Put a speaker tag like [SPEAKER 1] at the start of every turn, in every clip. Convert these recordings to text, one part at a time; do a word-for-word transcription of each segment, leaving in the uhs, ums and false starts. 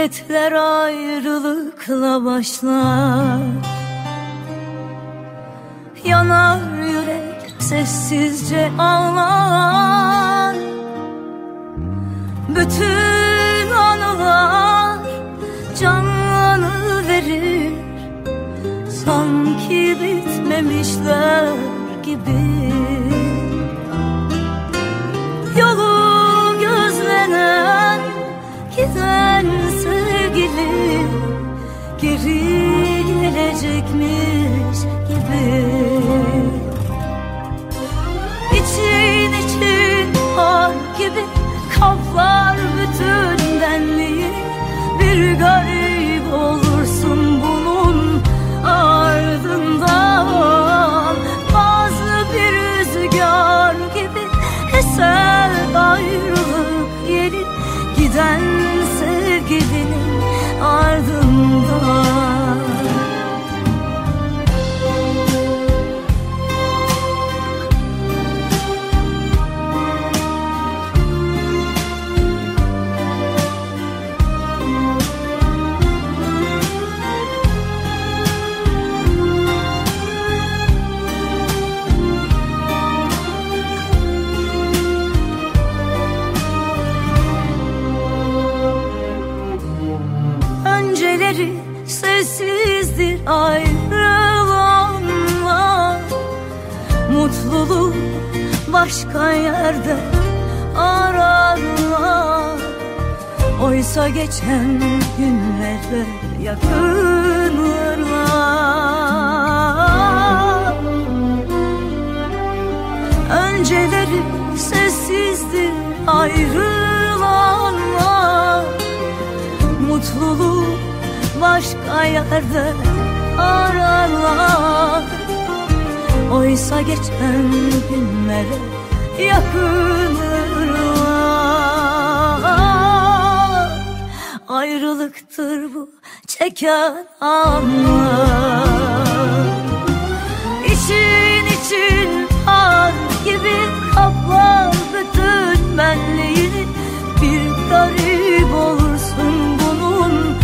[SPEAKER 1] Kısmetler ayrılıkla başlar. Yanar yürek, sessizce ağlar. Bütün anılar canlanıverir, sanki bitmemişler gibi. Yolu gözlenen giden sevgili geri gelecekmiş gibi. İçin için har gibi kaplar bütün benliği. Bir garip olursun bunun ardından. Bazı bir rüzgar gibi eser ayrılık yeri, giden sevgilinin ardından. Sessizdir ayrılanlar. Mutluluğu başka yerde ararlar. Oysa geçen günlerde yakınırlar. Önceleri sessizdir ayrılanlar. Mutluluğu başka yerde ararlar. Oysa geçen günlere yakınırlar. Ayrılıktır bu çeken anlar. İçin için har gibi kaplar bütün benliğini. Bir garip olursun bunun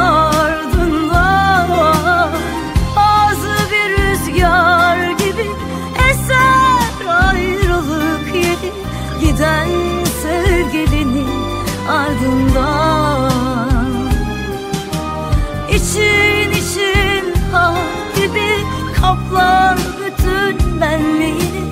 [SPEAKER 1] ardından. Bazı bir rüzgar gibi eser ayrılık yeri, giden sevgilinin ardından. İçin için har gibi kaplar bütün benliğini.